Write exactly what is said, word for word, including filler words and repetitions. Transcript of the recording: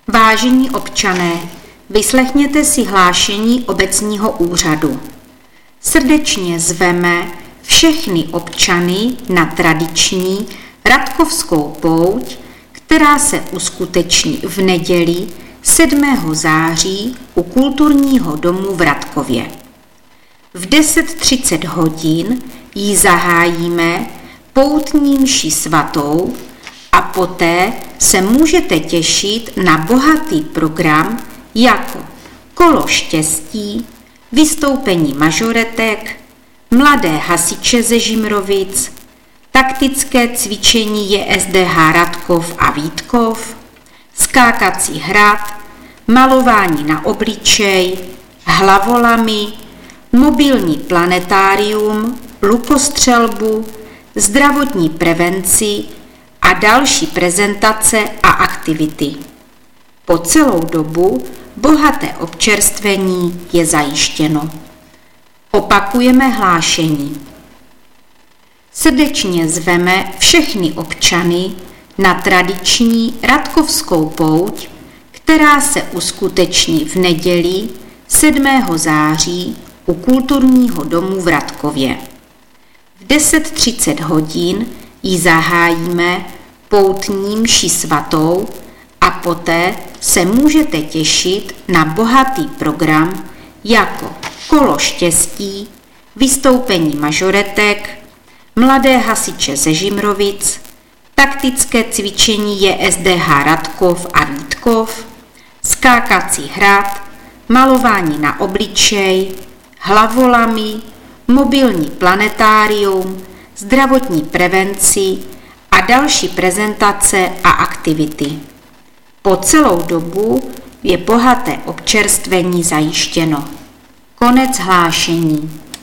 Vážení občané, vyslechněte si hlášení obecního úřadu. Srdečně zveme všechny občany na tradiční Ratkovskou pouť, která se uskuteční v neděli sedmého září u Kulturního domu v Ratkově. V deset třicet hodin ji zahájíme poutní mší svatou a poté se můžete těšit na bohatý program jako kolo štěstí, vystoupení mažoretek, mladé hasiče ze Žimrovic, taktické cvičení J S D H Ratkov a Vítkov, skákací hrad, malování na obličej, hlavolamy, mobilní planetárium, lukostřelbu, zdravotní prevenci a další prezentace a aktivity. Po celou dobu bohaté občerstvení je zajištěno. Opakujeme hlášení. Srdečně zveme všechny občany na tradiční Ratkovskou pouť, která se uskuteční v neděli sedmého září u Kulturního domu v Ratkově. V deset třicet hodin ji zahájíme poutní mší svatou a poté se můžete těšit na bohatý program jako kolo štěstí, vystoupení mažoretek, mladé hasiče ze Žimrovic, taktické cvičení J S D H Ratkov a Vítkov, skákací hrad, malování na obličej, hlavolamy, mobilní planetárium, zdravotní prevenci a další prezentace a aktivity. Po celou dobu je bohaté občerstvení zajištěno. Konec hlášení.